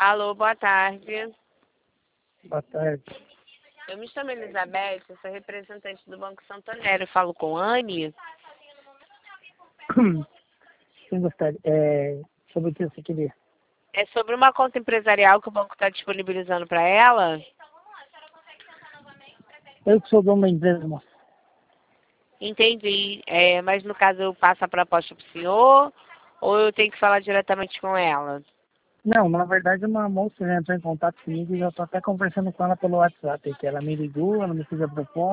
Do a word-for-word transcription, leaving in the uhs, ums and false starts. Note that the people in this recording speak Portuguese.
Alô, boa tarde. Boa tarde. Eu me chamo Elizabeth, eu sou representante do Banco Santander. Eu falo com Anne. Sim, gostaria. É, sobre o que você queria? É sobre uma conta empresarial que o banco está disponibilizando para ela. Eu que sou dono da empresa, moça. Entendi. É, mas no caso eu passo a proposta para o senhor ou eu tenho que falar diretamente com ela? Não, na verdade uma moça já entrou em contato comigo e já estou até conversando com ela pelo WhatsApp, que ela me ligou, ela me fez a proposta.